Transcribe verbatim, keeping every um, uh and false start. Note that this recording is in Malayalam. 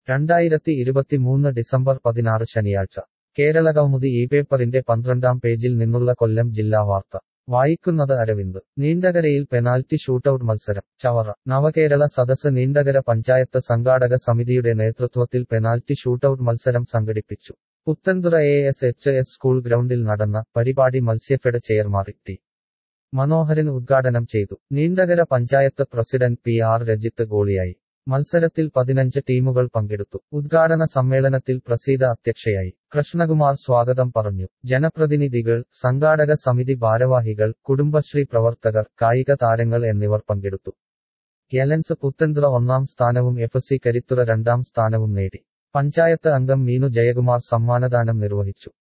രണ്ടായിരത്തി ഇരുപത്തിമൂന്ന് ഡിസംബർ പതിനാറ് ശനിയാഴ്ച കേരളകൗമുദി ഈ പേപ്പറിന്റെ പന്ത്രണ്ടാം പേജിൽ നിന്നുള്ള കൊല്ലം ജില്ലാ വാർത്ത വായിക്കുന്നത് അരവിന്ദ്. നീണ്ടകരയിൽ പെനാൽറ്റി ഷൂട്ടൌട്ട് മത്സരം ചവറ. നവകേരള സദസ് നീണ്ടകര പഞ്ചായത്ത് സംഘാടക സമിതിയുടെ നേതൃത്വത്തിൽ പെനാൽറ്റി ഷൂട്ടൌട്ട് മത്സരം സംഘടിപ്പിച്ചു. Puthenthura A S H S school ഗ്രൗണ്ടിൽ നടന്ന പരിപാടി മത്സ്യഫെഡ് ചെയർമാൻ ടി മനോഹരൻ ഉദ്ഘാടനം ചെയ്തു. Neendakara panchayat president P R Rajith ഗോളിയായി. മത്സരത്തിൽ പതിനഞ്ച് ടീമുകൾ പങ്കെടുത്തു. ഉദ്ഘാടന സമ്മേളനത്തിൽ പ്രസീത അധ്യക്ഷയായി. കൃഷ്ണകുമാർ സ്വാഗതം പറഞ്ഞു. ജനപ്രതിനിധികൾ, സംഘാടക സമിതി ഭാരവാഹികൾ, കുടുംബശ്രീ പ്രവർത്തകർ, കായിക താരങ്ങൾ എന്നിവർ പങ്കെടുത്തു. ഗെലൻസ് പുത്തൻതുറ ഒന്നാം സ്ഥാനവും എഫ് സി കരിത്തുറ രണ്ടാം സ്ഥാനവും നേടി. പഞ്ചായത്ത് അംഗം മീനു ജയകുമാർ സമ്മാനദാനം നിർവഹിച്ചു.